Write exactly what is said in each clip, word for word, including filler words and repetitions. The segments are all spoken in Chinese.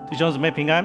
弟兄姊妹平安。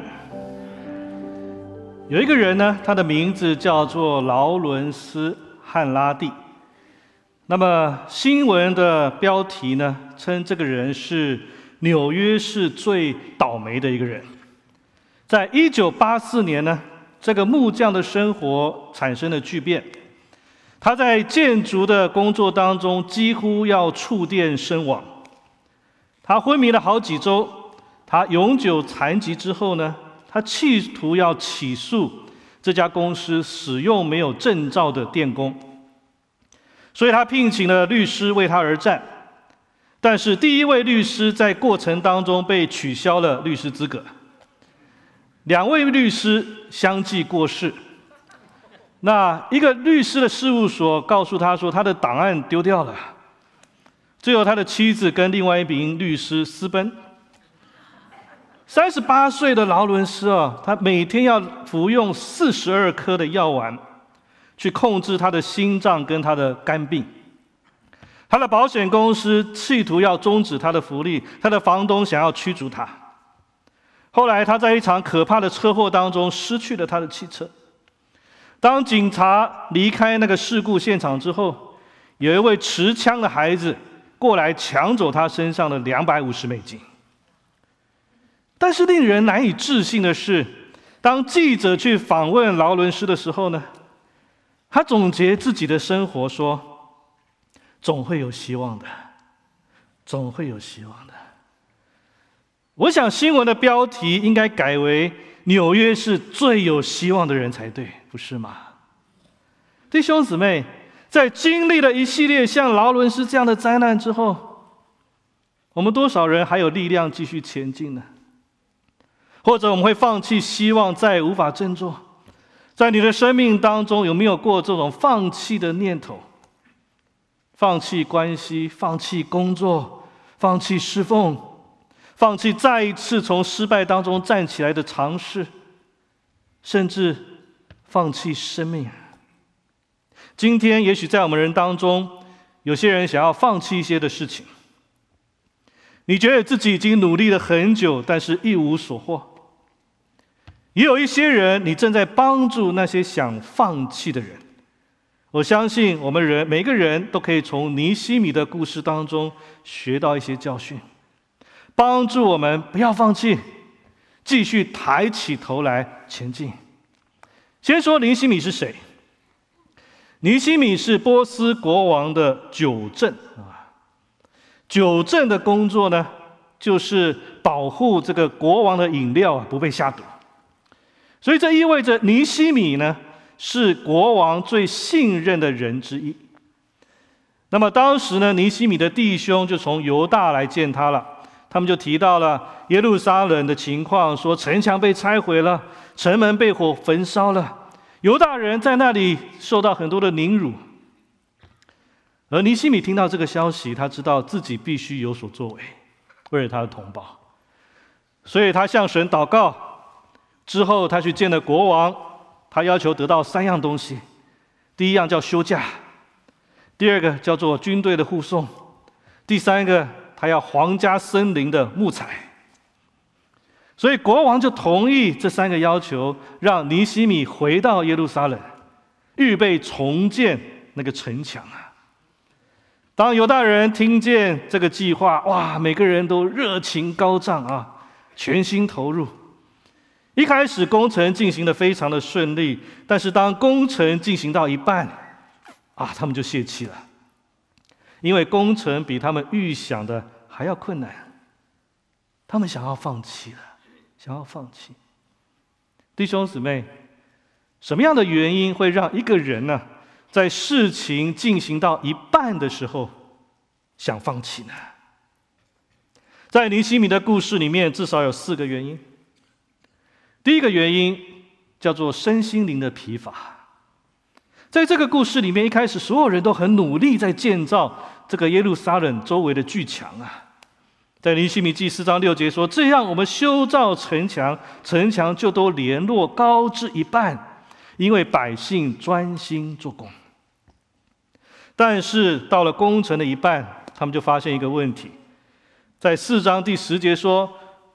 有一个人呢，他的名字叫做劳伦斯·汉拉蒂。那么新闻的标题呢，称这个人是纽约市最倒霉的一个人。在一九八四年呢，这个木匠的生活产生了巨变。他在建筑的工作当中几乎要触电身亡。他昏迷了好几周。他永久残疾之后呢，他企图要起诉这家公司使用没有证照的电工，所以他聘请了律师为他而战。但是第一位律师在过程当中被取消了律师资格，两位律师相继过世。那一个律师的事务所告诉他说，他的档案丢掉了。最后他的妻子跟另外一名律师私奔。三十八岁的劳伦斯啊，他每天要服用四十二颗的药丸，去控制他的心脏跟他的肝病。他的保险公司企图要终止他的福利，他的房东想要驱逐他。后来他在一场可怕的车祸当中失去了他的汽车。当警察离开那个事故现场之后，有一位持枪的孩子过来抢走他身上的两百五十美金。但是令人难以置信的是，当记者去访问劳伦斯的时候呢，他总结自己的生活说：总会有希望的，总会有希望的。我想新闻的标题应该改为纽约是最有希望的人才对，不是吗？弟兄姊妹，在经历了一系列像劳伦斯这样的灾难之后，我们多少人还有力量继续前进呢？或者我们会放弃希望，再也无法振作。在你的生命当中，有没有过这种放弃的念头？放弃关系，放弃工作，放弃侍奉，放弃再一次从失败当中站起来的尝试，甚至放弃生命。今天也许在我们人当中，有些人想要放弃一些的事情。你觉得自己已经努力了很久，但是一无所获。也有一些人，你正在帮助那些想放弃的人。我相信我们人每个人都可以从尼希米的故事当中学到一些教训，帮助我们不要放弃，继续抬起头来前进。先说尼希米是谁？尼希米是波斯国王的酒政啊。酒政的工作呢，就是保护这个国王的饮料啊不被下毒。所以这意味着尼希米呢是国王最信任的人之一。那么当时呢，尼希米的弟兄就从犹大来见他了，他们就提到了耶路撒冷的情况，说城墙被拆毁了，城门被火焚烧了，犹大人在那里受到很多的凌辱。而尼希米听到这个消息，他知道自己必须有所作为，为了他的同胞，所以他向神祷告。之后他去见了国王，他要求得到三样东西。第一样叫休假，第二个叫做军队的护送，第三个他要皇家森林的木材。所以国王就同意这三个要求，让尼希米回到耶路撒冷，预备重建那个城墙啊。当犹大人听见这个计划，哇，每个人都热情高涨啊，全心投入。一开始工程进行得非常的顺利，但是当工程进行到一半啊，他们就泄气了，因为工程比他们预想的还要困难，他们想要放弃了，想要放弃。弟兄姊妹，什么样的原因会让一个人呢，在事情进行到一半的时候想放弃呢？在尼希米的故事里面，至少有四个原因。第一个原因叫做身心灵的疲乏。在这个故事里面，一开始所有人都很努力在建造这个耶路撒冷周围的巨墙啊。在尼希米记四章六节说，这样我们修造城墙，城墙就都联络高至一半，因为百姓专心做工。但是到了工程的一半，他们就发现一个问题。在四章第十节说，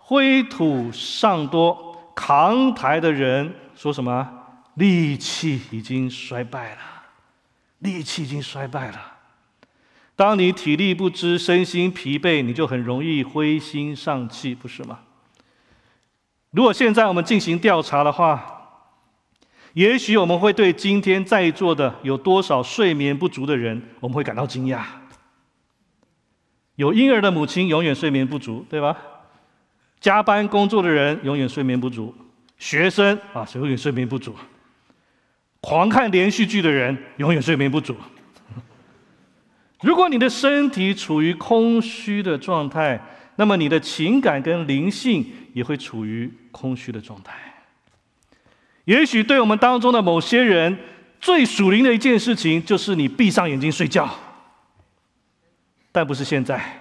灰土尚多，扛抬的人说什么？力气已经衰败了，力气已经衰败了。当你体力不支、身心疲惫，你就很容易灰心丧气，不是吗？如果现在我们进行调查的话，也许我们会对今天在座的有多少睡眠不足的人，我们会感到惊讶。有婴儿的母亲永远睡眠不足，对吧？加班工作的人永远睡眠不足，学生啊永远睡眠不足，狂看连续剧的人永远睡眠不足。如果你的身体处于空虚的状态，那么你的情感跟灵性也会处于空虚的状态。也许对我们当中的某些人，最属灵的一件事情就是你闭上眼睛睡觉，但不是现在，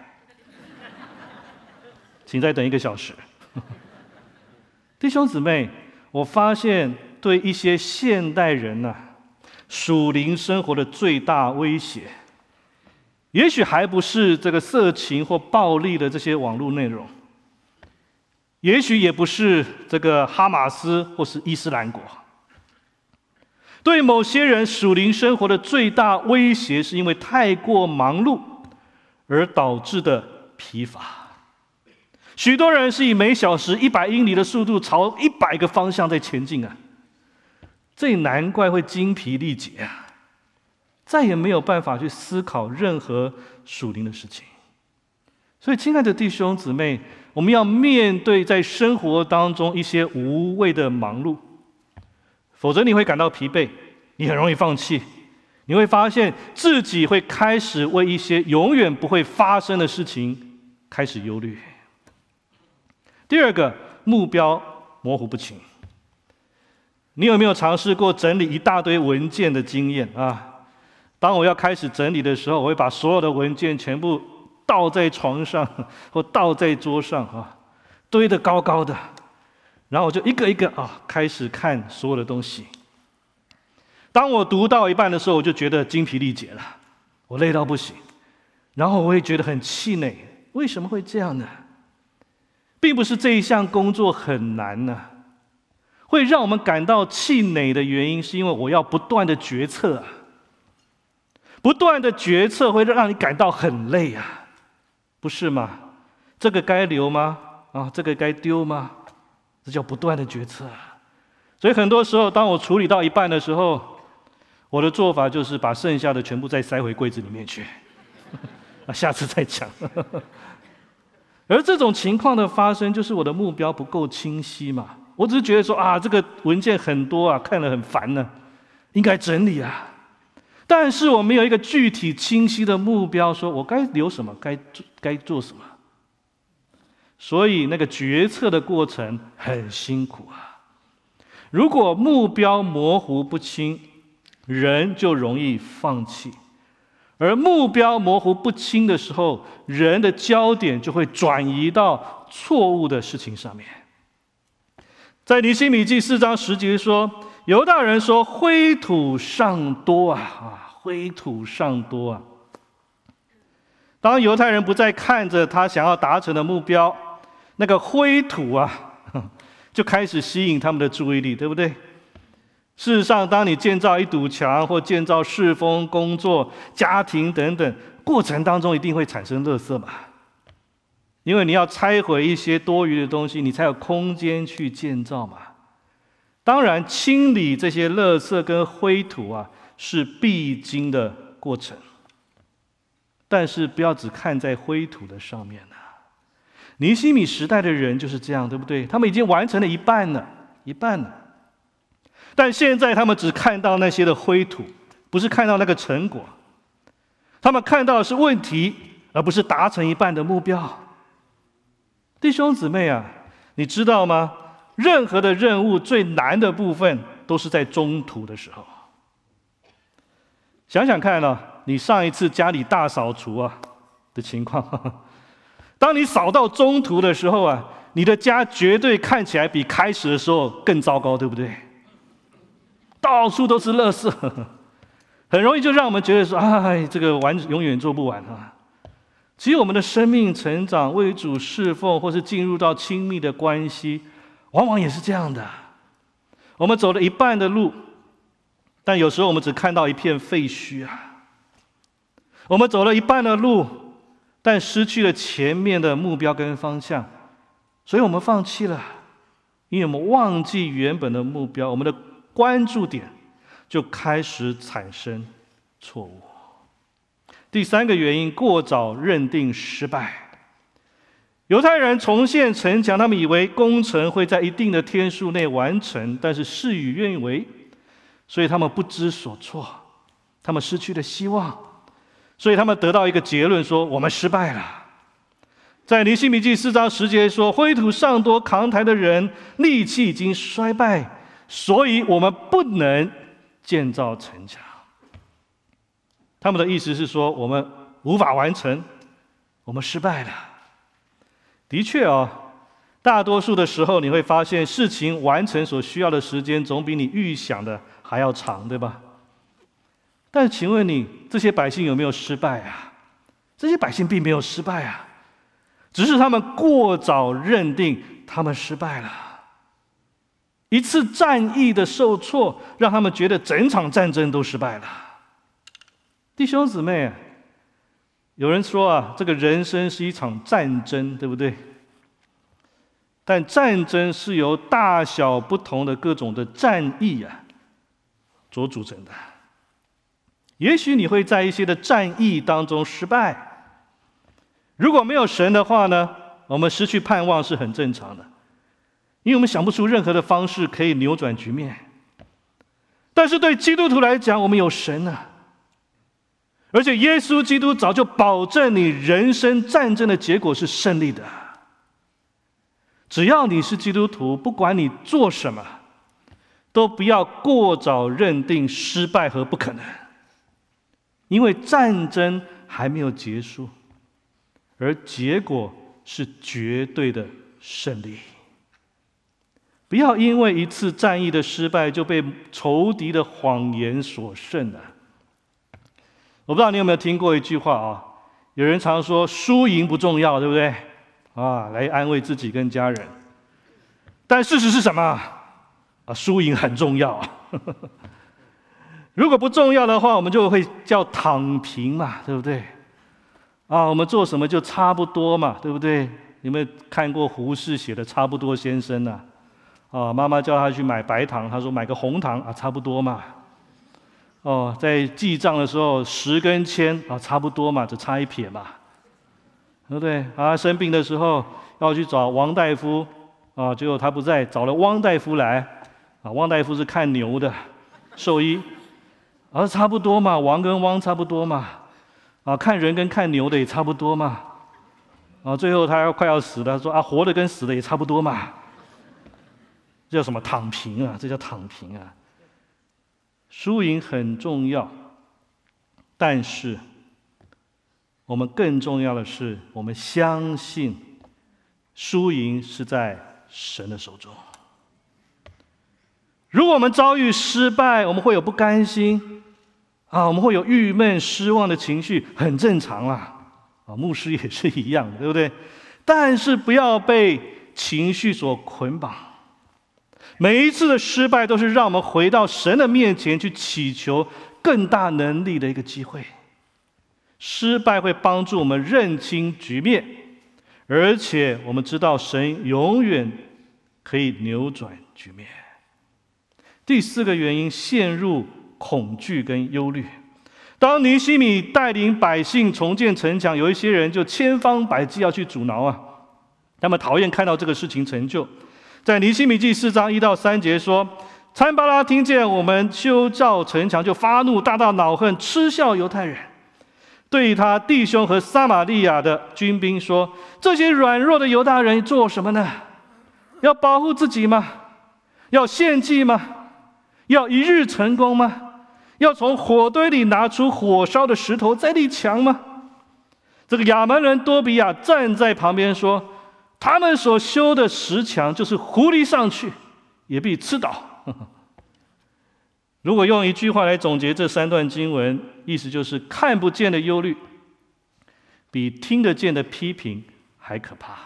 请再等一个小时。弟兄姊妹，我发现对一些现代人呢、啊，属灵生活的最大威胁，也许还不是这个色情或暴力的这些网络内容，也许也不是这个哈马斯或是伊斯兰国。对某些人属灵生活的最大威胁，是因为太过忙碌而导致的疲乏。许多人是以每小时一百英里的速度朝一百个方向在前进啊，这也难怪会精疲力竭啊。再也没有办法去思考任何属灵的事情。所以亲爱的弟兄姊妹，我们要面对在生活当中一些无谓的忙碌，否则你会感到疲惫，你很容易放弃，你会发现自己会开始为一些永远不会发生的事情开始忧虑。第二个，目标模糊不清。你有没有尝试过整理一大堆文件的经验啊？当我要开始整理的时候，我会把所有的文件全部倒在床上或倒在桌上啊，堆得高高的，然后我就一个一个啊开始看所有的东西。当我读到一半的时候，我就觉得精疲力竭了，我累到不行，然后我会觉得很气馁。为什么会这样呢？并不是这一项工作很难呢、啊，会让我们感到气馁的原因，是因为我要不断的决策啊。不断的决策会让你感到很累啊，不是吗？这个该留吗？啊，这个该丢吗？这叫不断的决策啊。所以很多时候，当我处理到一半的时候，我的做法就是把剩下的全部再塞回柜子里面去，啊，下次再讲。而这种情况的发生，就是我的目标不够清晰嘛。我只是觉得说啊，这个文件很多啊，看了很烦呢、啊，应该整理啊。但是我没有一个具体清晰的目标，说我该留什么，该该做什么。所以那个决策的过程很辛苦啊。如果目标模糊不清，人就容易放弃。而目标模糊不清的时候，人的焦点就会转移到错误的事情上面。在尼希米记四章十节说，犹大人说灰土尚多啊，啊，灰土尚多啊。当犹太人不再看着他想要达成的目标，那个灰土啊，就开始吸引他们的注意力，对不对？事实上，当你建造一堵墙或建造事工、工作、家庭等等过程当中，一定会产生垃圾嘛。因为你要拆毁一些多余的东西，你才有空间去建造嘛。当然，清理这些垃圾跟灰土啊，是必经的过程。但是不要只看在灰土的上面啊。尼希米时代的人就是这样，对不对？他们已经完成了一半了，一半了。但现在他们只看到那些的灰土，不是看到那个成果。他们看到的是问题，而不是达成一半的目标。弟兄姊妹啊，你知道吗？任何的任务最难的部分都是在中途的时候。想想看啊，你上一次家里大扫除啊的情况，当你扫到中途的时候啊，你的家绝对看起来比开始的时候更糟糕，对不对？到处都是垃圾，很容易就让我们觉得说，哎，这个完永远做不完啊。 其实我们的生命成长、为主侍奉，或是进入到亲密的关系，往往也是这样的。我们走了一半的路，但有时候我们只看到一片废墟啊。我们走了一半的路，但失去了前面的目标跟方向，所以我们放弃了，因为我们忘记原本的目标，我们的关注点就开始产生错误。第三个原因，过早认定失败。犹太人重建城墙，他们以为工程会在一定的天数内完成，但是事与愿违，所以他们不知所措，他们失去了希望，所以他们得到一个结论说，我们失败了。在尼希米记四章十节说，灰土尚多扛抬的人力气已经衰败，所以我们不能建造城墙。他们的意思是说，我们无法完成，我们失败了。的确哦，大多数的时候你会发现，事情完成所需要的时间总比你预想的还要长，对吧？但请问你，这些百姓有没有失败啊？这些百姓并没有失败啊，只是他们过早认定他们失败了。一次战役的受挫，让他们觉得整场战争都失败了。弟兄姊妹，有人说啊，这个人生是一场战争，对不对？但战争是由大小不同的各种的战役啊所组成的。也许你会在一些的战役当中失败，如果没有神的话呢，我们失去盼望是很正常的，因为我们想不出任何的方式可以扭转局面。但是对基督徒来讲，我们有神啊，而且耶稣基督早就保证你人生战争的结果是胜利的。只要你是基督徒，不管你做什么，都不要过早认定失败和不可能，因为战争还没有结束，而结果是绝对的胜利。不要因为一次战役的失败就被仇敌的谎言所胜了。我不知道你有没有听过一句话啊？有人常说输赢不重要，对不对？啊，来安慰自己跟家人。但事实是什么？啊，输赢很重要。如果不重要的话，我们就会叫躺平嘛，对不对？啊，我们做什么就差不多嘛，对不对？有没有看过胡适写的《差不多先生》啊？啊，妈妈叫他去买白糖，他说买个红糖啊，差不多嘛。哦，在记账的时候，十跟千啊，差不多嘛，只差一撇嘛，对不对？啊，生病的时候要去找王大夫，啊，结果他不在，找了汪大夫来，啊，汪大夫是看牛的兽医，啊，差不多嘛，王跟汪差不多嘛，啊，看人跟看牛的也差不多嘛，啊，最后他要快要死了，说啊，活的跟死的也差不多嘛，这叫什么躺平啊？这叫躺平啊！输赢很重要，但是我们更重要的是，我们相信输赢是在神的手中。如果我们遭遇失败，我们会有不甘心啊，我们会有郁闷、失望的情绪，很正常啦。啊，牧师也是一样的，对不对？但是不要被情绪所捆绑。每一次的失败都是让我们回到神的面前去祈求更大能力的一个机会。失败会帮助我们认清局面，而且我们知道神永远可以扭转局面。第四个原因，陷入恐惧跟忧虑。当尼希米带领百姓重建城墙，有一些人就千方百计要去阻挠啊，他们讨厌看到这个事情成就。在尼希米记四章一到三节说，参巴拉听见我们修造城墙，就发怒，大大恼恨，嗤笑犹太人，对他弟兄和撒玛利亚的军兵说：这些软弱的犹大人做什么呢？要保护自己吗？要献祭吗？要一日成功吗？要从火堆里拿出火烧的石头再立墙吗？这个亚门人多比亚站在旁边说，他们所修的石墙，就是狐狸上去也必吃倒。如果用一句话来总结这三段经文，意思就是看不见的忧虑比听得见的批评还可怕。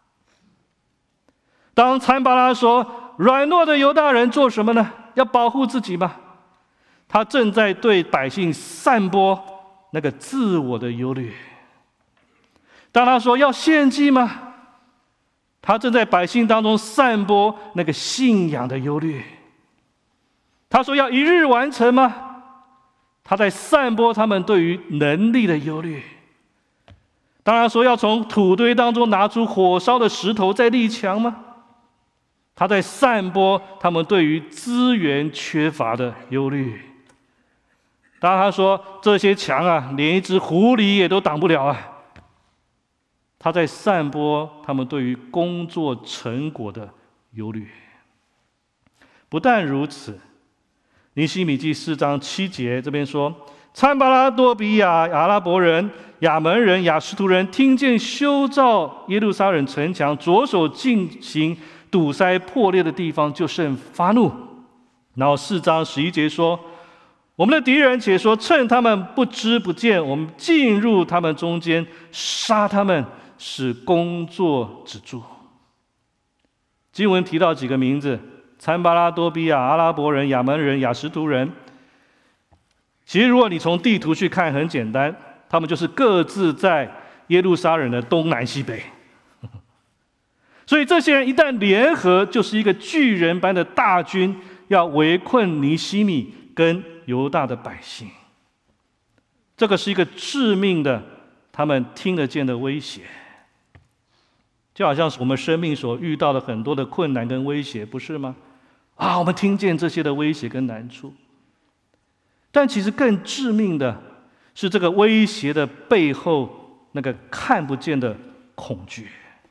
当参巴拉说软弱的犹大人做什么呢？要保护自己吗？他正在对百姓散播那个自我的忧虑。当他说要献祭吗？他正在百姓当中散播那个信仰的忧虑。他说要一日完成吗？他在散播他们对于能力的忧虑。当他说要从土堆当中拿出火烧的石头再立墙吗？他在散播他们对于资源缺乏的忧虑。当他说这些墙啊，连一只狐狸也都挡不了啊，他在散播他们对于工作成果的忧虑。不但如此，尼希米记四章七节这边说，参巴拉多比亚、阿拉伯人、亚门人、亚实突人听见修造耶路撒冷城墙，着手进行堵塞破裂的地方，就甚发怒。然后四章十一节说，我们的敌人且说，趁他们不知不见，我们进入他们中间，杀他们，使工作止住。经文提到几个名字，参巴拉多比亚、阿拉伯人、亚门人、亚实突人。其实如果你从地图去看，很简单，他们就是各自在耶路撒冷的东南西北。所以这些人一旦联合，就是一个巨人般的大军，要围困尼希米跟犹大的百姓。这个是一个致命的，他们听得见的威胁，就好像是我们生命所遇到的很多的困难跟威胁，不是吗？啊，我们听见这些的威胁跟难处，但其实更致命的是这个威胁的背后那个看不见的恐惧。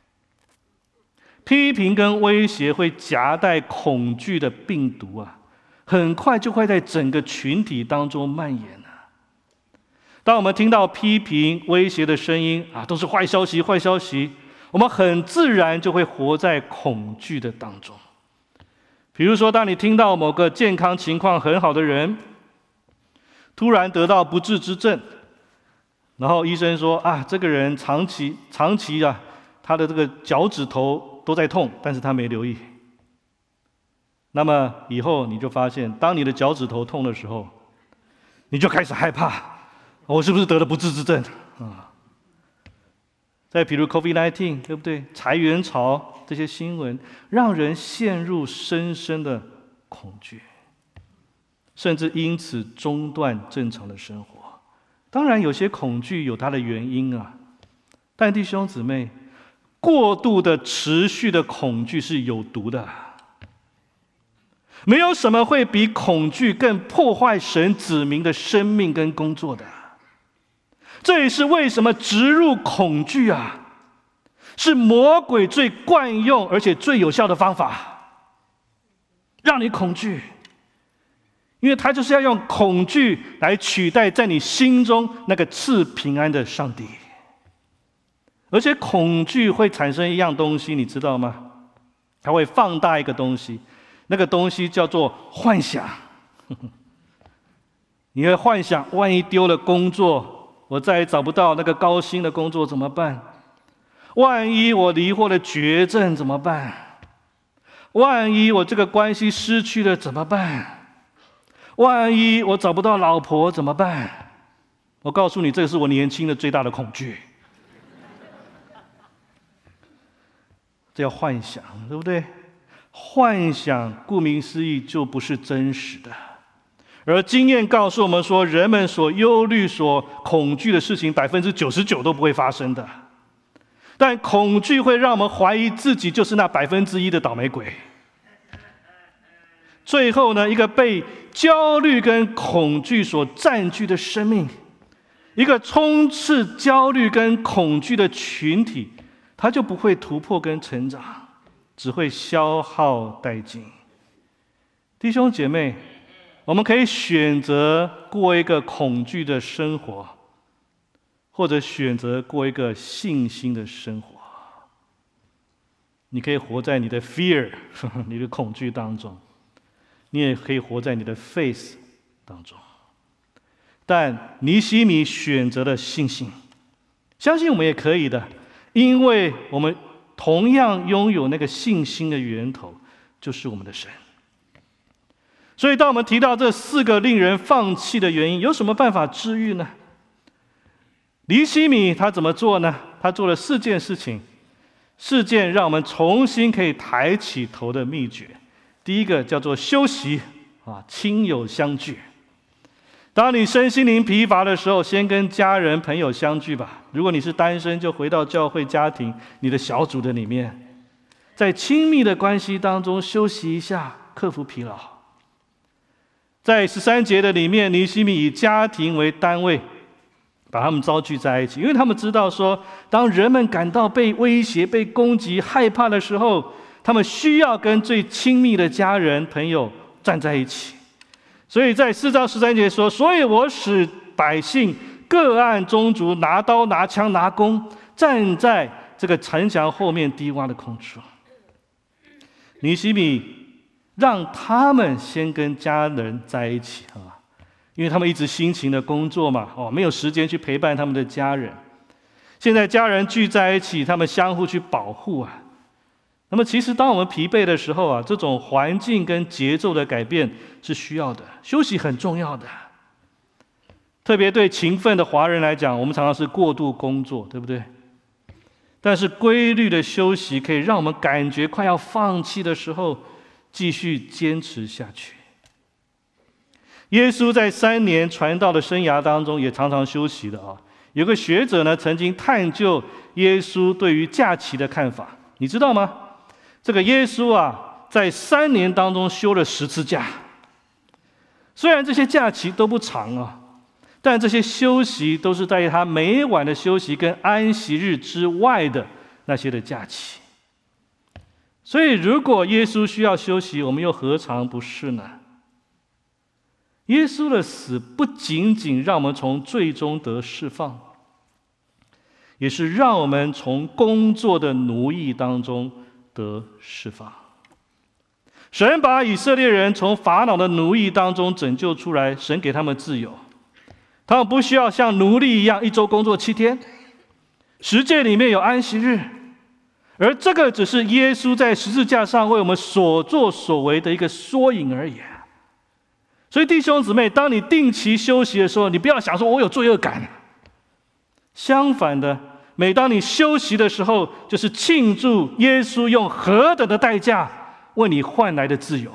批评跟威胁会夹带恐惧的病毒啊，很快就会在整个群体当中蔓延啊。当我们听到批评、威胁的声音啊，都是坏消息、坏消息，我们很自然就会活在恐惧的当中。比如说，当你听到某个健康情况很好的人突然得到不治之症，然后医生说啊，这个人长期长期啊，他的这个脚趾头都在痛，但是他没留意。那么以后你就发现，当你的脚趾头痛的时候，你就开始害怕，我是不是得了不治之症啊？再比如 COVID 十九， 对不对？裁员潮这些新闻，让人陷入深深的恐惧，甚至因此中断正常的生活。当然，有些恐惧有它的原因啊，但弟兄姊妹，过度的持续的恐惧是有毒的。没有什么会比恐惧更破坏神子民的生命跟工作的。这也是为什么植入恐惧啊，是魔鬼最惯用而且最有效的方法，让你恐惧。因为他就是要用恐惧来取代在你心中那个赐平安的上帝。而且恐惧会产生一样东西，你知道吗？它会放大一个东西，那个东西叫做幻想。你会幻想，万一丢了工作，我再也找不到那个高薪的工作怎么办？万一我离婚了绝症怎么办？万一我这个关系失去了怎么办？万一我找不到老婆怎么办？我告诉你，这是我年轻的最大的恐惧。这叫幻想，对不对？幻想顾名思义就不是真实的。而经验告诉我们说，人们所忧虑、所恐惧的事情，百分之九十九都不会发生的。但恐惧会让我们怀疑自己就是那百分之一的倒霉鬼。最后呢，一个被焦虑跟恐惧所占据的生命，一个充斥焦虑跟恐惧的群体，它就不会突破跟成长，只会消耗殆尽。弟兄姐妹，我们可以选择过一个恐惧的生活，或者选择过一个信心的生活。你可以活在你的 fear 你的恐惧当中，你也可以活在你的 faith 当中。但尼希米选择了信心， 相信我们也可以的，因为我们同样拥有那个信心的源头，就是我们的神。所以当我们提到这四个令人放弃的原因，有什么办法治愈呢？尼希米他怎么做呢？他做了四件事情，四件让我们重新可以抬起头的秘诀。第一个叫做休息啊，亲友相聚。当你身心灵疲乏的时候，先跟家人朋友相聚吧。如果你是单身，就回到教会家庭你的小组的里面，在亲密的关系当中休息一下，克服疲劳。在十三节的里面，尼希米以家庭为单位，把他们召聚在一起，因为他们知道说，当人们感到被威胁、被攻击、害怕的时候，他们需要跟最亲密的家人朋友站在一起。所以在四章十三节说，所以我使百姓各按宗族拿刀拿枪拿弓，站在这个城墙后面低洼的空处。尼希米让他们先跟家人在一起啊，因为他们一直辛勤的工作嘛，哦，没有时间去陪伴他们的家人。现在家人聚在一起，他们相互去保护啊。那么其实当我们疲惫的时候啊，这种环境跟节奏的改变是需要的，休息很重要的。特别对勤奋的华人来讲，我们常常是过度工作，对不对？但是规律的休息可以让我们感觉快要放弃的时候，继续坚持下去。耶稣在三年传道的生涯当中，也常常休息的啊。有个学者呢，曾经探究耶稣对于假期的看法，你知道吗？这个耶稣啊，在三年当中休了十次假。虽然这些假期都不长啊，但这些休息都是在他每晚的休息跟安息日之外的那些的假期。所以，如果耶稣需要休息，我们又何尝不是呢？耶稣的死不仅仅让我们从罪中得释放，也是让我们从工作的奴役当中得释放。神把以色列人从法老的奴役当中拯救出来，神给他们自由，他们不需要像奴隶一样一周工作七天，十诫里面有安息日，而这个只是耶稣在十字架上为我们所作所为的一个缩影而已。所以弟兄姊妹，当你定期休息的时候，你不要想说我有罪恶感，相反的，每当你休息的时候，就是庆祝耶稣用何等的代价为你换来的自由。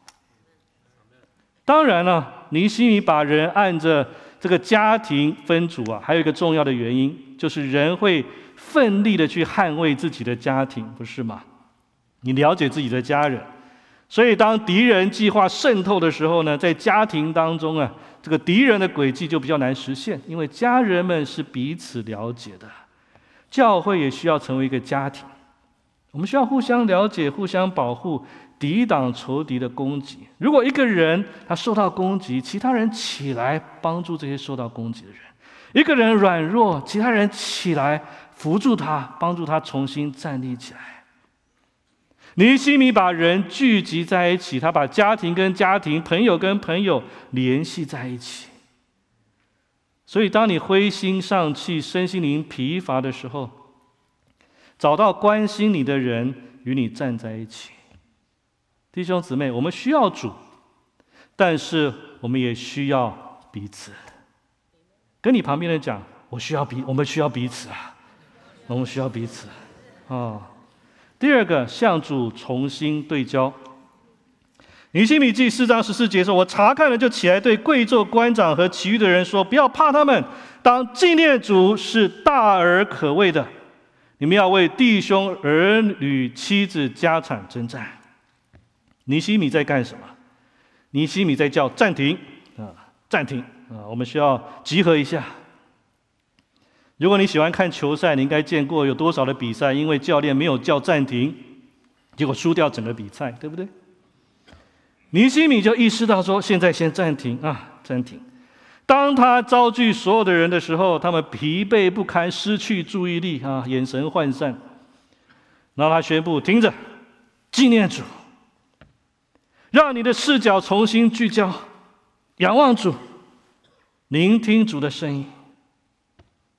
当然了，尼希米把人按着这个家庭分组啊，还有一个重要的原因，就是人会奋力的去捍卫自己的家庭，不是吗？你了解自己的家人，所以当敌人计划渗透的时候呢，在家庭当中啊，这个敌人的诡计就比较难实现，因为家人们是彼此了解的。教会也需要成为一个家庭，我们需要互相了解、互相保护，抵挡仇敌的攻击。如果一个人他受到攻击，其他人起来帮助这些受到攻击的人；一个人软弱，其他人起来扶助他，帮助他重新站立起来。尼希米把人聚集在一起，他把家庭跟家庭、朋友跟朋友联系在一起。所以当你灰心丧气、身心灵疲乏的时候，找到关心你的人与你站在一起。弟兄姊妹，我们需要主，但是我们也需要彼此。跟你旁边人讲，我需要彼，我们需要彼此啊，我们需要彼此哦。第二个，向主重新对焦。尼希米记四章十四节说：“我查看了，就起来对贵胄官长和其余的人说，不要怕他们，当纪念主是大而可畏的。你们要为弟兄、儿女、妻子、家产征战。”尼希米在干什么？尼希米在叫暂停啊，暂停啊！我们需要集合一下。如果你喜欢看球赛，你应该见过有多少的比赛，因为教练没有叫暂停，结果输掉整个比赛，对不对？尼希米就意识到说，现在先暂停啊，暂停。当他召聚所有的人的时候，他们疲惫不堪，失去注意力啊，眼神涣散。然后他宣布停着，纪念主，让你的视角重新聚焦，仰望主，聆听主的声音。弟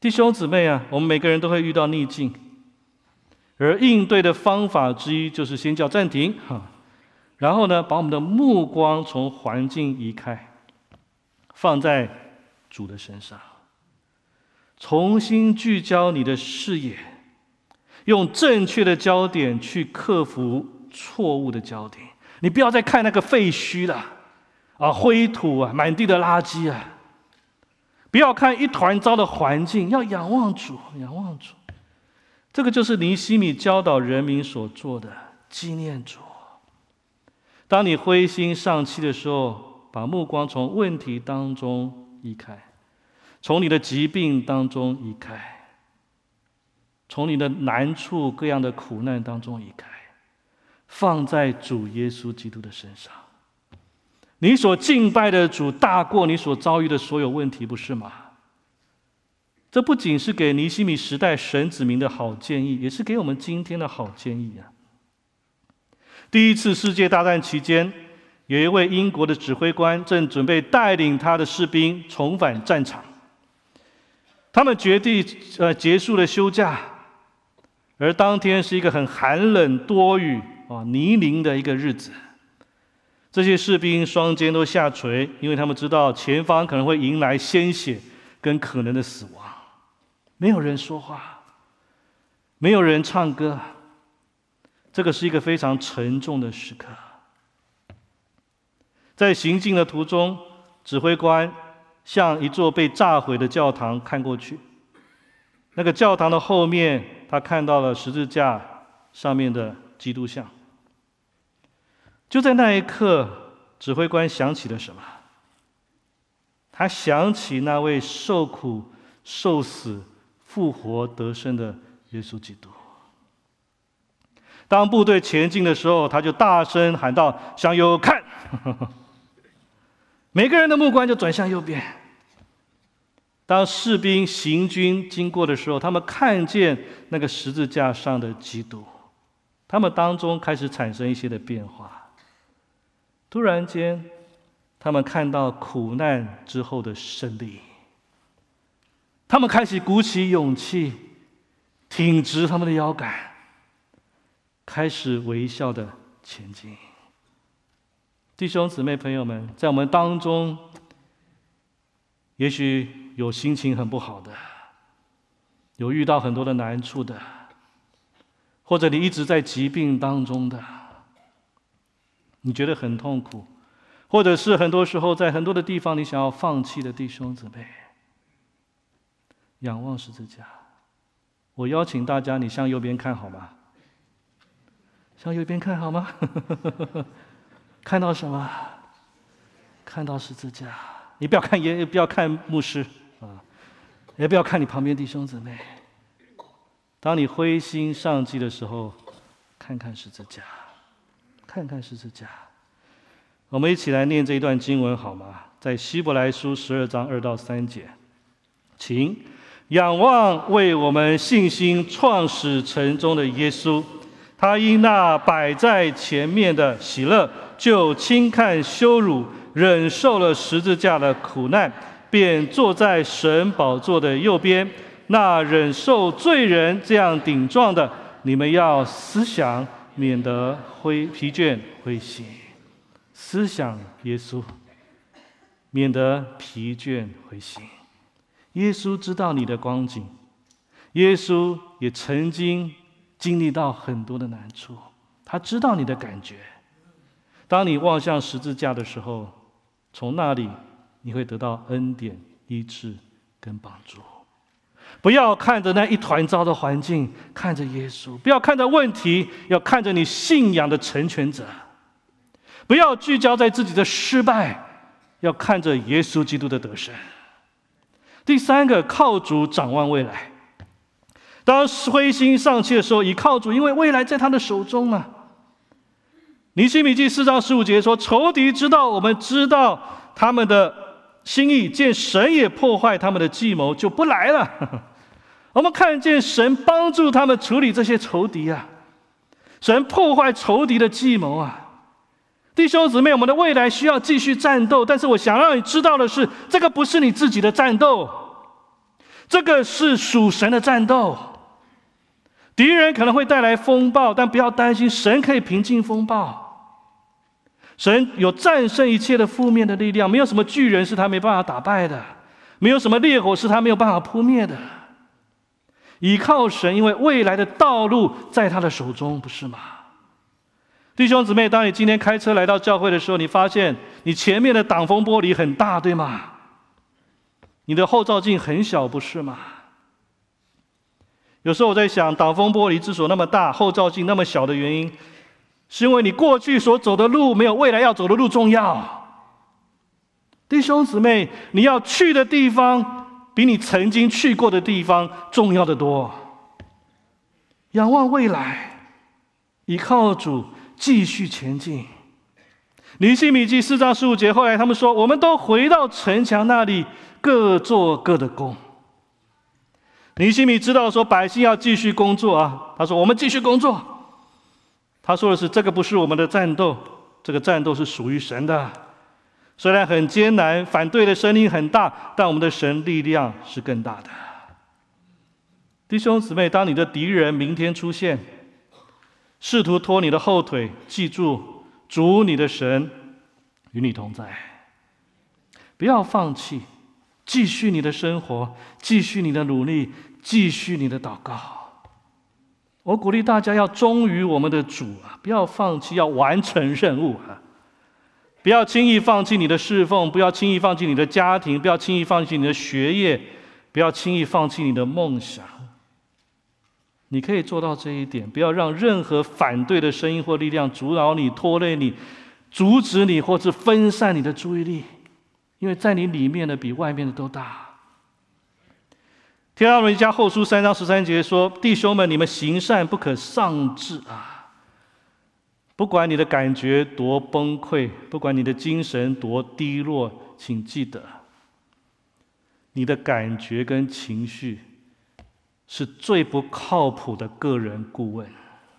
弟兄姊妹啊，我们每个人都会遇到逆境，而应对的方法之一就是先叫暂停，然后呢，把我们的目光从环境移开，放在主的身上，重新聚焦你的视野，用正确的焦点去克服错误的焦点。你不要再看那个废墟了，啊，灰土啊，满地的垃圾啊，不要看一团糟的环境，要仰望主，仰望主。这个就是尼希米教导人民所做的，纪念主。当你灰心丧气的时候，把目光从问题当中移开，从你的疾病当中移开，从你的难处各样的苦难当中移开，放在主耶稣基督的身上。你所敬拜的主大过你所遭遇的所有问题，不是吗？这不仅是给尼希米时代神子民的好建议，也是给我们今天的好建议啊。第一次世界大战期间，有一位英国的指挥官正准备带领他的士兵重返战场。他们决定呃结束了休假，而当天是一个很寒冷多雨啊泥泞的一个日子。这些士兵双肩都下垂，因为他们知道前方可能会迎来鲜血跟可能的死亡。没有人说话，没有人唱歌，这个是一个非常沉重的时刻。在行进的途中，指挥官向一座被炸毁的教堂看过去。那个教堂的后面，他看到了十字架上面的基督像。就在那一刻，指挥官想起了什么？他想起那位受苦、受死、复活得生的耶稣基督。当部队前进的时候，他就大声喊道：“向右看！”每个人的目光就转向右边。当士兵行军经过的时候，他们看见那个十字架上的基督，他们当中开始产生一些的变化。突然间，他们看到苦难之后的胜利，他们开始鼓起勇气，挺直他们的腰杆，开始微笑的前进。弟兄姊妹朋友们，在我们当中，也许有心情很不好的，有遇到很多的难处的，或者你一直在疾病当中的，你觉得很痛苦，或者是很多时候在很多的地方你想要放弃的弟兄姊妹，仰望十字架。我邀请大家，你向右边看好吗？向右边看好吗？看到什么？看到十字架。你不要看，也不要看牧师啊，也不要看你旁边弟兄姊妹。当你灰心丧气的时候，看看十字架，看看十字架。我们一起来念这一段经文好吗？在希伯来书十二章二到三节，请仰望为我们信心创始成终的耶稣，他因那摆在前面的喜乐，就轻看羞辱，忍受了十字架的苦难，便坐在神宝座的右边。那忍受罪人这样顶撞的，你们要思想，免得灰疲倦灰心。思想耶稣，免得疲倦灰心。耶稣知道你的光景，耶稣也曾经经历到很多的难处，他知道你的感觉。当你望向十字架的时候，从那里你会得到恩典、医治跟帮助。不要看着那一团糟的环境，看着耶稣；不要看着问题，要看着你信仰的成全者。不要聚焦在自己的失败，要看着耶稣基督的得胜。第三个，靠主展望未来。当灰心丧气的时候，倚靠主，因为未来在他的手中啊。尼希米记四章十五节说：“仇敌知道我们知道他们的心意，见神也破坏他们的计谋，就不来了。”我们看见神帮助他们处理这些仇敌啊，神破坏仇敌的计谋啊。弟兄姊妹，我们的未来需要继续战斗，但是我想让你知道的是，这个不是你自己的战斗， 这个是属神的战斗。敌人可能会带来风暴，但不要担心，神可以平静风暴。神有战胜一切的负面的力量，没有什么巨人是他没办法打败的，没有什么烈火是他没有办法扑灭的。倚靠神，因为未来的道路在他的手中，不是吗？弟兄姊妹，当你今天开车来到教会的时候，你发现你前面的挡风玻璃很大，对吗？你的后照镜很小，不是吗？有时候我在想，挡风玻璃之所以那么大，后照镜那么小的原因，是因为你过去所走的路没有未来要走的路重要。弟兄姊妹，你要去的地方比你曾经去过的地方重要的多。仰望未来，依靠主，继续前进。尼希米记四章十五节，后来他们说，我们都回到城墙那里，各做各的工。尼希米知道说百姓要继续工作啊，他说我们继续工作。他说的是，这个不是我们的战斗，这个战斗是属于神的。虽然很艰难，反对的声音很大，但我们的神力量是更大的。弟兄姊妹，当你的敌人明天出现，试图拖你的后腿，记住，主你的神与你同在。不要放弃，继续你的生活，继续你的努力，继续你的祷告。我鼓励大家要忠于我们的主啊，不要放弃，要完成任务啊。不要轻易放弃你的侍奉，不要轻易放弃你的家庭，不要轻易放弃你的学业，不要轻易放弃你的梦想。你可以做到这一点，不要让任何反对的声音或力量阻挠你、拖累你、阻止你，或是分散你的注意力，因为在你里面的比外面的都大。提撒罗尼迦后书三章十三节说：“弟兄们，你们行善不可丧志啊！不管你的感觉多崩溃，不管你的精神多低落，请记得，你的感觉跟情绪是最不靠谱的个人顾问。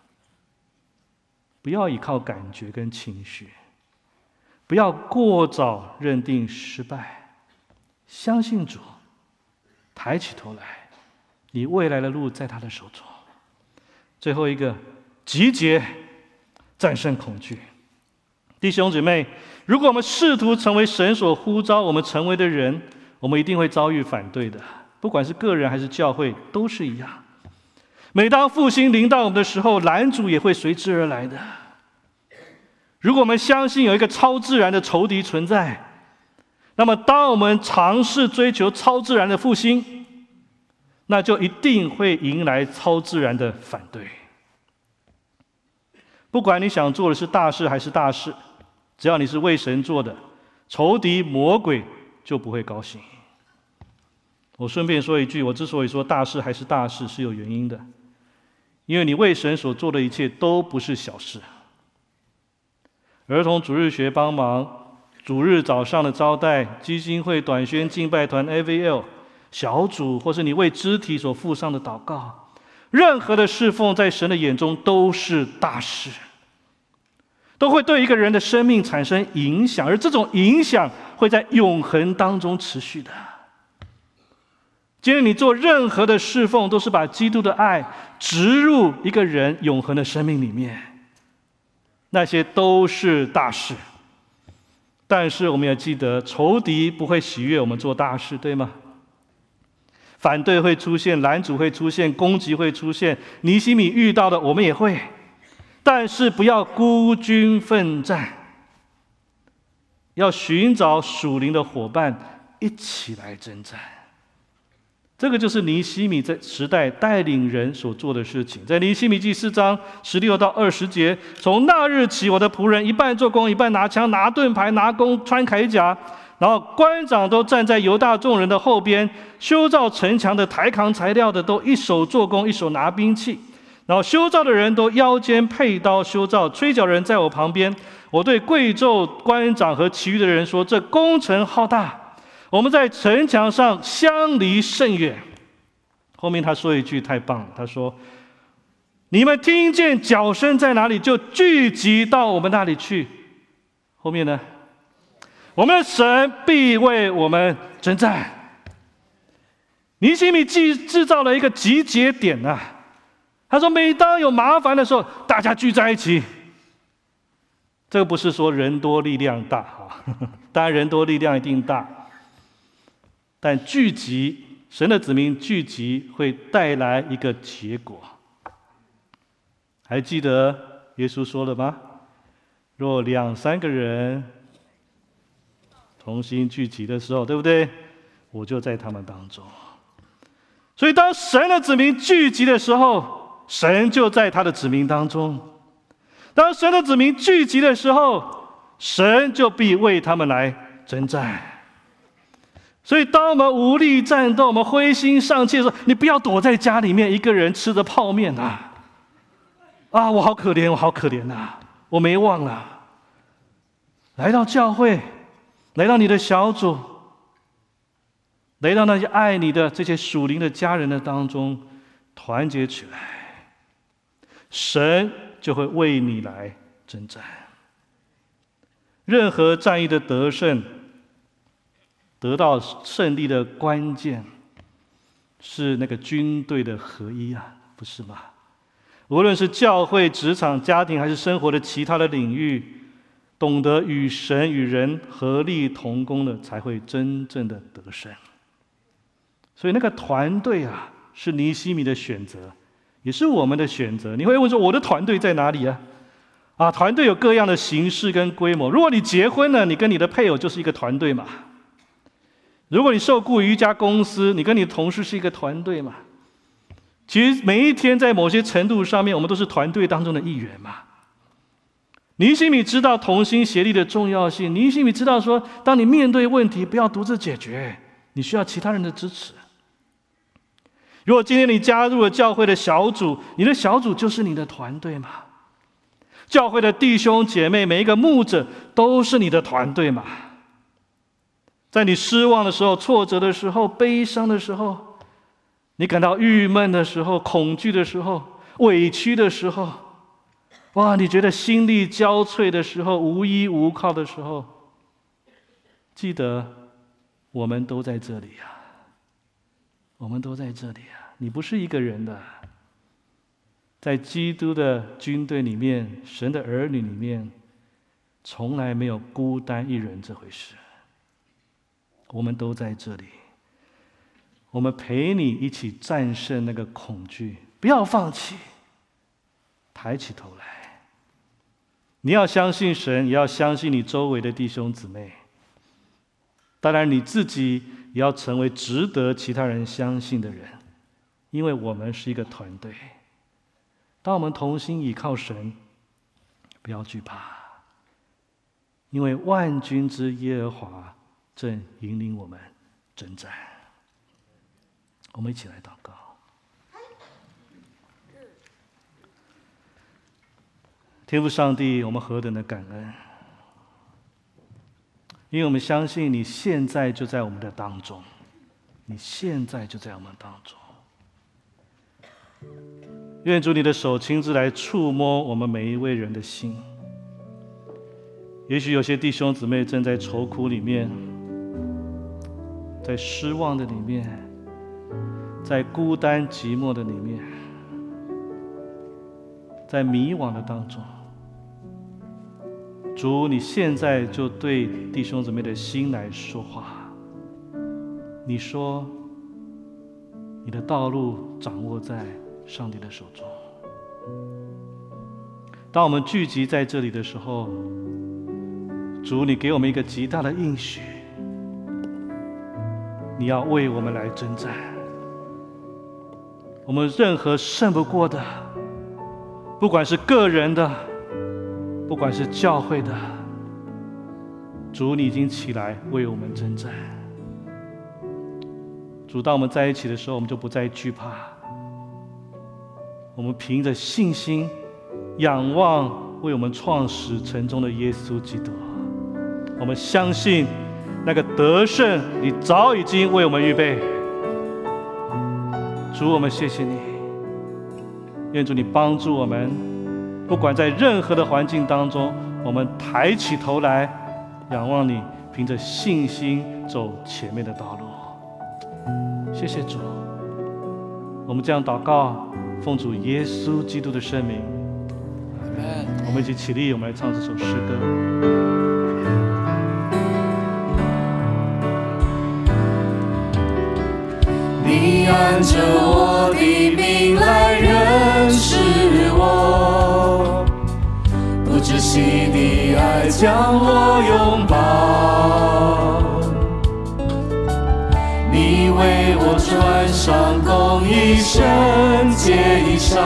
不要依靠感觉跟情绪，不要过早认定失败，相信主，抬起头来，你未来的路在他的手中。最后一个，集结，战胜恐惧。弟兄姐妹，如果我们试图成为神所呼召我们成为的人，我们一定会遭遇反对的，不管是个人还是教会，都是一样。每当复兴临到我们的时候，拦阻也会随之而来的。如果我们相信有一个超自然的仇敌存在，那么当我们尝试追求超自然的复兴，那就一定会迎来超自然的反对。不管你想做的是大事还是大事，只要你是为神做的，仇敌魔鬼就不会高兴。我顺便说一句，我之所以说大事还是大事是有原因的，因为你为神所做的一切都不是小事。儿童主日学帮忙，主日早上的招待，基金会短宣敬拜团 A V L 小组，或是你为肢体所付上的祷告，任何的侍奉在神的眼中都是大事，都会对一个人的生命产生影响，而这种影响会在永恒当中持续的。今天你做任何的侍奉，都是把基督的爱植入一个人永恒的生命里面，那些都是大事。但是我们要记得，仇敌不会喜悦我们做大事，对吗？反对会出现，拦阻会出现，攻击会出现，尼希米遇到的我们也会，但是不要孤军奋战，要寻找属灵的伙伴一起来征战。这个就是尼希米在时代带领人所做的事情。在尼希米记四章十六到二十节，从那日起，我的仆人一半做工，一半拿枪、拿盾牌、拿弓、穿铠甲，然后官长都站在犹大众人的后边，修造城墙的、抬扛材料的都一手做工，一手拿兵器。然后修造的人都腰间佩刀修造，吹角人在我旁边。我对贵胄官长和其余的人说：这工程浩大，我们在城墙上相离甚远。后面他说一句太棒了，他说：你们听见脚声在哪里，就聚集到我们那里去。后面呢？我们的神必为我们征战。 尼希米制制造了一个集结点啊，他说每当有麻烦的时候，大家聚在一起。这个不是说人多力量大啊，当然人多力量一定大，但聚集，神的子民聚集会带来一个结果。还记得耶稣说了吗？若两三个人同心聚集的时候，对不对？我就在他们当中。所以当神的子民聚集的时候，神就在他的子民当中。当神的子民聚集的时候，神就必为他们来征战。所以当我们无力战斗，我们灰心丧气的时候，你不要躲在家里面一个人吃着泡面啊！啊，我好可怜，我好可怜啊！我没忘了，来到教会，来到你的小组，来到那些爱你的这些属灵的家人的当中，团结起来，神就会为你来征战。任何战役的得胜，得到胜利的关键，是那个军队的合一啊，不是吗？无论是教会、职场、家庭，还是生活的其他的领域，懂得与神与人合力同工的，才会真正的得胜。所以那个团队啊，是尼希米的选择，也是我们的选择。你会问说，我的团队在哪里啊？啊，团队有各样的形式跟规模。如果你结婚了，你跟你的配偶就是一个团队嘛。如果你受雇于一家公司，你跟你的同事是一个团队嘛。其实每一天在某些程度上面，我们都是团队当中的一员嘛。尼希米知道同心协力的重要性，尼希米知道说，当你面对问题，不要独自解决，你需要其他人的支持。如果今天你加入了教会的小组，你的小组就是你的团队嘛。教会的弟兄姐妹，每一个牧者都是你的团队嘛。在你失望的时候、挫折的时候、悲伤的时候，你感到郁闷的时候、恐惧的时候、委屈的时候，哇，你觉得心力交瘁的时候、无依无靠的时候，记得我们都在这里啊，我们都在这里啊，你不是一个人的。在基督的军队里面，神的儿女里面，从来没有孤单一人这回事。我们都在这里，我们陪你一起战胜那个恐惧，不要放弃，抬起头来。你要相信神，也要相信你周围的弟兄姊妹。当然你自己也要成为值得其他人相信的人，因为我们是一个团队。当我们同心倚靠神，不要惧怕，因为万军之耶和华正引领我们征战。我们一起来祷告。天父上帝，我们何等的感恩，因为我们相信你现在就在我们的当中，你现在就在我们当中。愿主你的手亲自来触摸我们每一位人的心。也许有些弟兄姊妹正在愁苦里面，在失望的里面，在孤单寂寞的里面，在迷惘的当中。主，你现在就对弟兄姊妹的心来说话。你说，你的道路掌握在上帝的手中。当我们聚集在这里的时候，主，你给我们一个极大的应许，你要为我们来征战。我们任何胜不过的，不管是个人的，不管是教会的，主，你已经起来为我们征战。主，当我们在一起的时候，我们就不再惧怕。我们凭着信心仰望为我们创始成终的耶稣基督，我们相信那个得胜你早已经为我们预备。主，我们谢谢你，愿主你帮助我们，不管在任何的环境当中，我们抬起头来仰望你，凭着信心走前面的道路。 谢谢主。我们这样祷告，奉主耶稣基督的圣名。我们一起起立，我们来唱这首诗歌。 你按着我的命来认识我，不止息的爱将我拥抱。你为我穿上公义圣洁衣裳，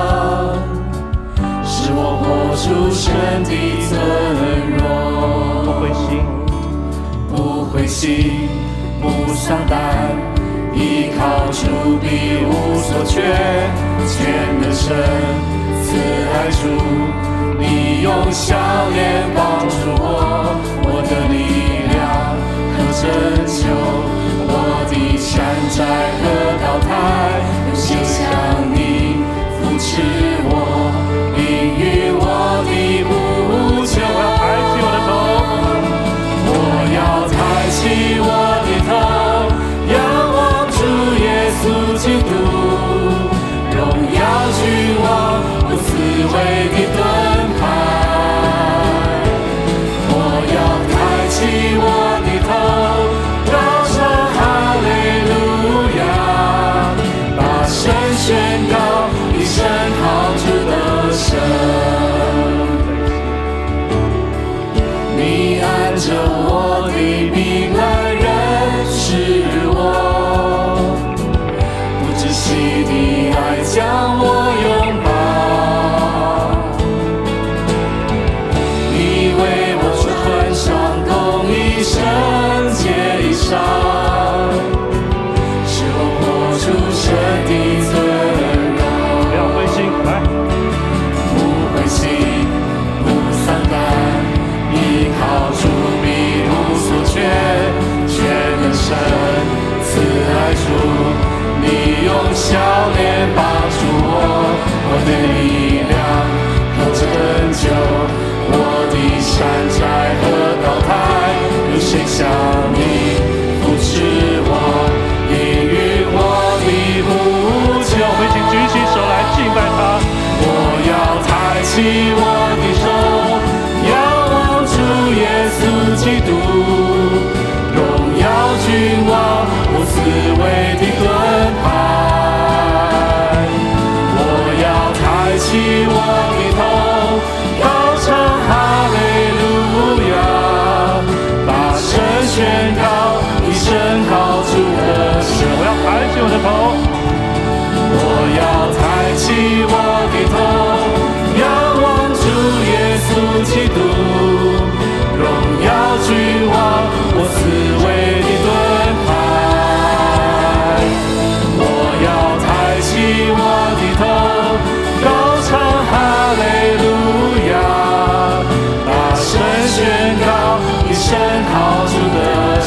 使我活出神的尊荣。 不灰心， 不灰心，不丧胆，依靠主必无所缺。全能神慈爱主，你用笑脸帮助我，我的力量和拯救。我的山寨和高台有心向你扶持我，应允我的呼求。我要抬起我的头，仰望主耶稣基督，荣耀君王不自为的盾牌。我要抬起我的头，高唱哈利路亚，把神宣告，一声号主的神。你按着我的命来认识我，不止息的爱将我拥抱。你为我穿上公义圣洁衣裳，使我活出神的尊荣。 不要灰心，来， 不灰心，不丧胆，依靠主必无所缺。全能神慈爱主，你用笑脸帮助我，我的力量和拯救。我的山寨和高台有谁向你扶持我，应允我的呼求。 我们一起举起手来敬拜他。 我要抬起我的手，仰望主耶稣基督，荣耀君王无自为的盾牌。我要抬起我的头，高唱哈利路亚，大声宣告，一声号主的神。 我要抬起我的头。 我要抬起我的头，仰望主耶稣基督，荣耀君王我自为的盾牌。我要抬起我的头，高唱哈利路亚，大声宣告，一声号主的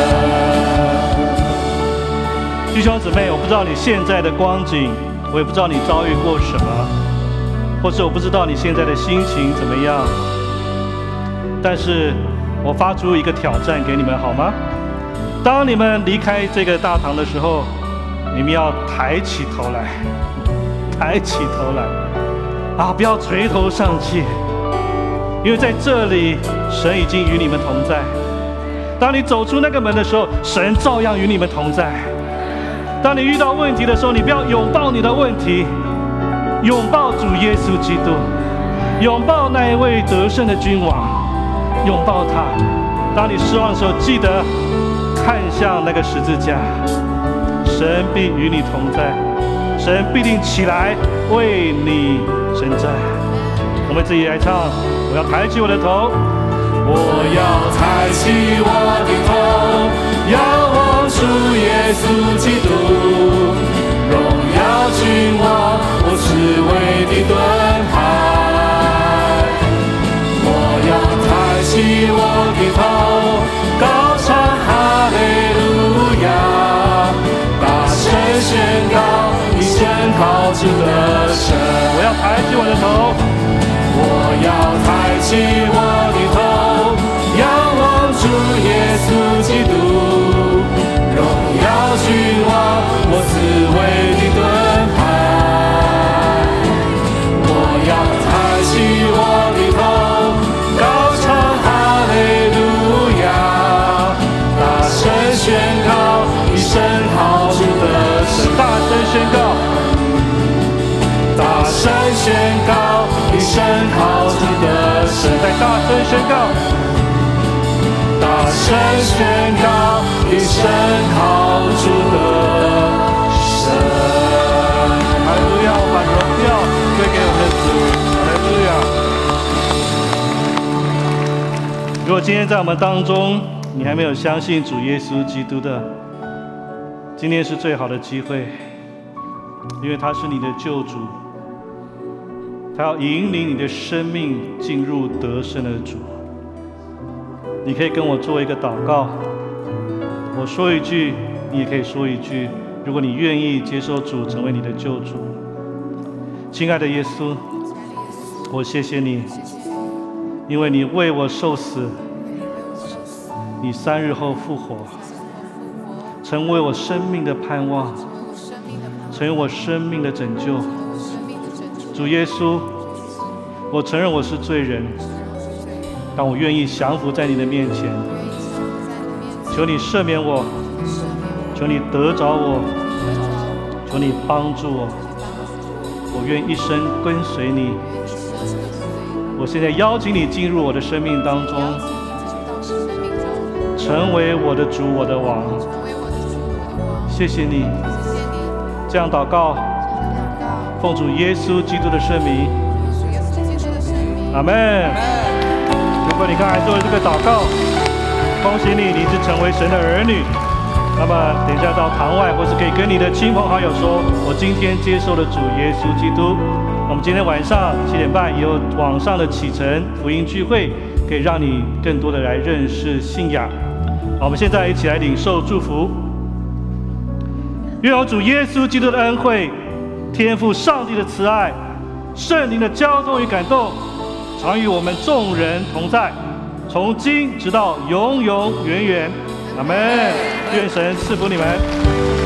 神。 弟兄姊妹，我不知道你现在的光景，我也不知道你遭遇过什么，或是我不知道你现在的心情怎么样，但是我发出一个挑战给你们好吗？当你们离开这个大堂的时候，你们要抬起头来，抬起头来啊，不要垂头丧气，因为在这里神已经与你们同在。当你走出那个门的时候，神照样与你们同在。当你遇到问题的时候，你不要拥抱你的问题，拥抱主耶稣基督，拥抱那一位得胜的君王，拥抱他。当你失望的时候，记得看向那个十字架，神必与你同在，神必定起来为你征战。我们自己来唱，我要抬起我的头， 我要抬起我的头，仰望主耶稣基督，荣耀君王我自为的盾牌。我要抬起我的头，高唱哈利路亚，大声宣告，一声号主的神。 我要抬起我的头， 我要抬起我的头，仰望主耶稣基督，荣耀君王宣告， 大声宣告，一声号主的神。 哈利路亚，把荣耀归给我们的主。哈利路亚。如果今天在我们当中，你还没有相信主耶稣基督的，今天是最好的机会，因为他是你的救主，他要引领你的生命进入得胜的主。你可以跟我做一个祷告，我说一句，你也可以说一句。如果你愿意接受主成为你的救主，亲爱的耶稣，我谢谢你，因为你为我受死，你三日后复活，成为我生命的盼望，成为我生命的拯救。主耶稣，我承认我是罪人，但我愿意降服在你的面前，求你赦免我，求你得着我，求你帮助我，我愿一生跟随你。我现在邀请你进入我的生命当中，成为我的主，我的王。谢谢你，这样祷告，奉主耶稣基督的圣名，阿们。如果你刚才做了这个祷告，恭喜你，你是成为神的儿女。那么等一下到堂外，或是可以跟你的亲朋好友说，我今天接受了主耶稣基督。我们今天晚上七点半也有网上的启程福音聚会，可以让你更多的来认识信仰。好，我们现在一起来领受祝福。愿有主耶稣基督的恩惠、天父上帝的慈爱、圣灵的交通与感动，常与我们众人同在，从今直到永永远远。阿们。愿神赐福你们。